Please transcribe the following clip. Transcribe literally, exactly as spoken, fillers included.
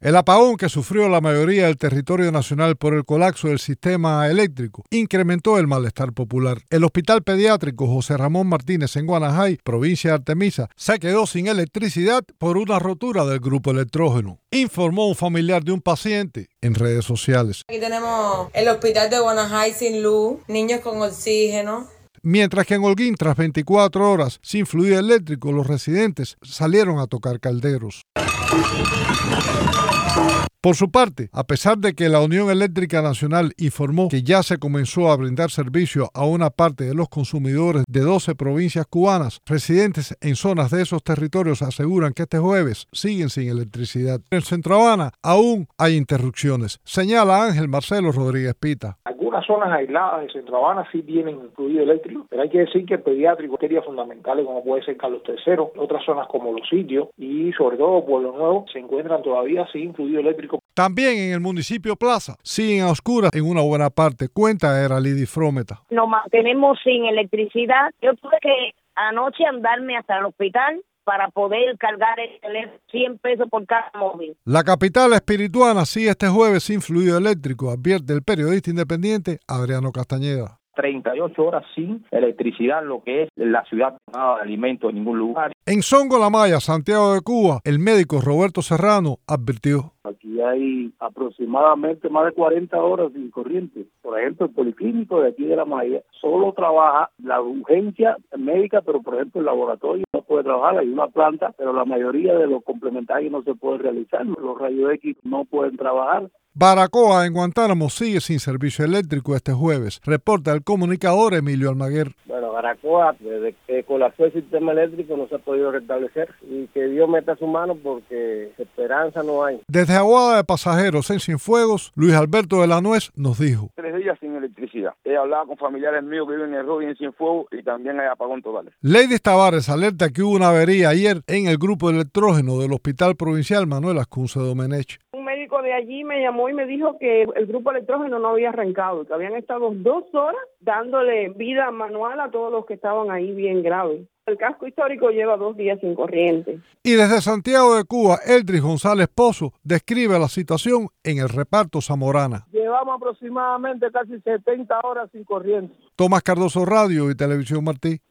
El apagón que sufrió la mayoría del territorio nacional por el colapso del sistema eléctrico incrementó el malestar popular. El Hospital Pediátrico José Ramón Martínez en Guanajay, provincia de Artemisa, se quedó sin electricidad por una rotura del grupo electrógeno, informó un familiar de un paciente en redes sociales. Aquí tenemos el Hospital de Guanajay sin luz, niños con oxígeno. Mientras que en Holguín, tras veinticuatro horas sin fluido eléctrico, los residentes salieron a tocar calderos. Por su parte, a pesar de que la Unión Eléctrica Nacional informó que ya se comenzó a brindar servicio a una parte de los consumidores de doce provincias cubanas, residentes en zonas de esos territorios aseguran que este jueves siguen sin electricidad. En Centro Habana aún hay interrupciones, señala Ángel Marcelo Rodríguez Pita. Algunas zonas aisladas de Centro Habana sí tienen fluido eléctrico, pero hay que decir que el pediátrico áreas fundamentales como puede ser Carlos tercero, otras zonas como Los Sitios y sobre todo Pueblo Nuevo se encuentran todavía sin fluido eléctrico. También en el municipio Plaza siguen a oscuras en una buena parte, cuenta Eralidi Frometa. Nos mantenemos sin electricidad. Yo tuve que anoche andarme hasta el hospital para poder cargar el teléfono, cien pesos por cada móvil. La capital espirituana sigue este jueves sin fluido eléctrico, advierte el periodista independiente Adriano Castañeda. treinta y ocho horas sin electricidad, lo que es la ciudad, nada de alimentos en ningún lugar. En Songo La Maya, Santiago de Cuba, el médico Roberto Serrano advirtió. Aquí hay aproximadamente más de cuarenta horas sin corriente. Por ejemplo, el policlínico de aquí de La Maya solo trabaja la urgencia médica, pero por ejemplo el laboratorio no puede trabajar, hay una planta, pero la mayoría de los complementarios no se puede realizar, los rayos X no pueden trabajar. Baracoa, en Guantánamo, sigue sin servicio eléctrico este jueves, reporta el comunicador Emilio Almaguer. Bueno, Baracoa, desde que colapsó el sistema eléctrico no se ha podido restablecer y que Dios meta su mano porque esperanza no hay. Desde Aguada de Pasajeros en Cienfuegos, Luis Alberto de la Nuez nos dijo. Tres días sin electricidad. He hablado con familiares míos que viven en el Rojo y en Cienfuegos y también hay apagón total. Lady Tavares alerta que hubo una avería ayer en el grupo electrógeno del Hospital Provincial Manuel Ascunce Domenech. Un médico de allí me llamó y me dijo que el grupo electrógeno no había arrancado, que habían estado dos horas dándole vida manual a todos los que estaban ahí bien graves. El casco histórico lleva dos días sin corriente. Y desde Santiago de Cuba, Eldris González Pozo describe la situación en el reparto Zamorana. Llevamos aproximadamente casi setenta horas sin corriente. Tomás Cardoso, Radio y Televisión Martí.